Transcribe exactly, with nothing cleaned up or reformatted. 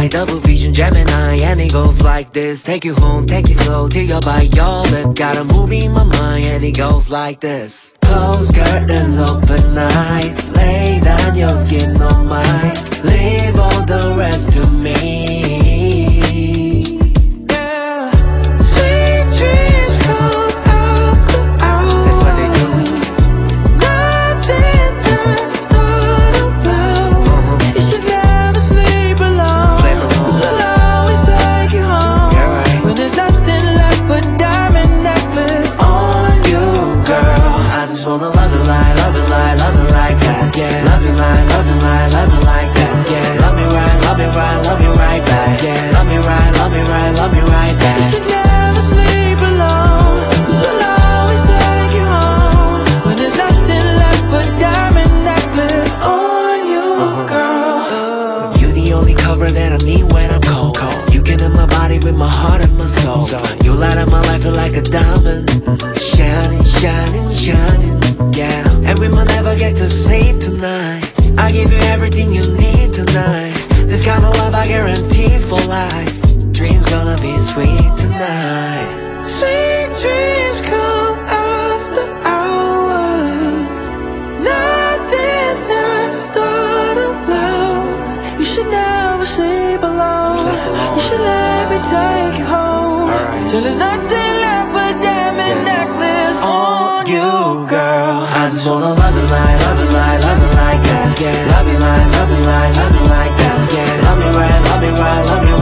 I double vision Gemini, and it goes like this. Take you home, take you slow, till you bite your lip. Got a movie in my mind, and it goes like this. Close curtains, open eyes, lay down your skin on mine. Leave all the rest to me. Yeah. Sweet dreams come after hours. That's what they do. Nothing that's not allowed. Uh-huh. You should never sleep alone. Sleep alone. 'Cause I'll always take you home. Yeah, right. When there's nothing left but diamond necklace on you, girl. I just wanna love it like, love it like, love it like that. Yeah. Love it like, love it like, love it like that. Yeah. Love me right, love me right, love me right back. Yeah. Love me right, love me right, love me right back. You should never sleep alone. 'Cause I'll always take you home. When there's nothing left but diamond necklace on you, Uh-huh. girl. You the only cover that I need when I'm cold. You get in my body with my heart and my soul. You light up my life like a diamond. Shining, shining, shining. Yeah. And we might never get to sleep tonight. I give you everything you need tonight. This kind of love I guarantee for life. Dreams gonna be sweet tonight. Sweet dreams come after hours. Nothing that's not allowed. You should never sleep alone. Sleep alone. You should let me take you home. Alright. Till there's nothing left but diamond Yeah. necklace On on you, you, girl. girl. I just wanna love it like, love it like, love it like that. Yeah. Love me like, love me like, love me like that. Yeah. Love me right, love me right, love me